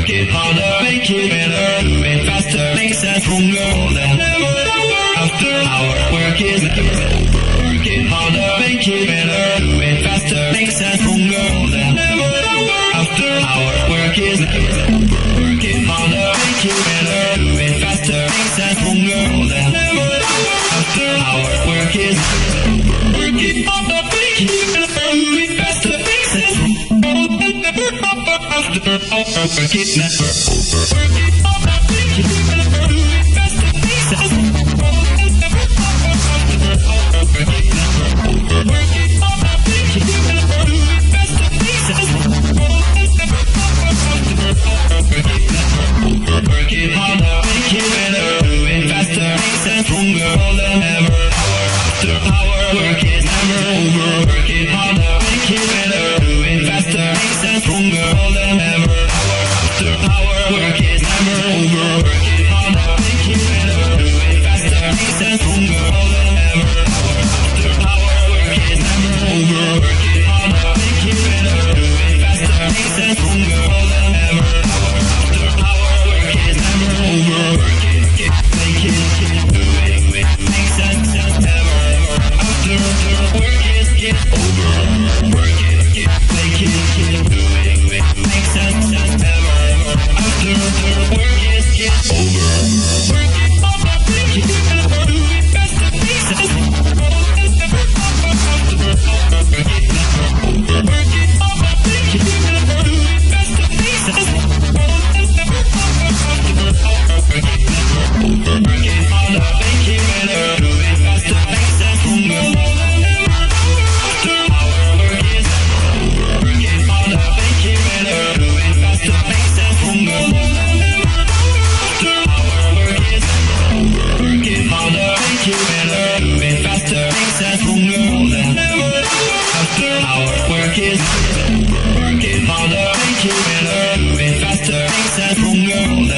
Work it harder, make it better, moving faster, makes us stronger than ever. After hour, work is never over. Work it harder, make it better, moving faster, makes us stronger than ever. After hour, work is never over. Work it harder, make it better, moving faster, makes us stronger than ever. After hour, work is never over. Work it harder, make it better, moving faster, makes us stronger than ever. After hour, work is never over. Work it harder, make it better, moving faster, makes us stronger. Work it harder, make it better, moving faster, makes us stronger.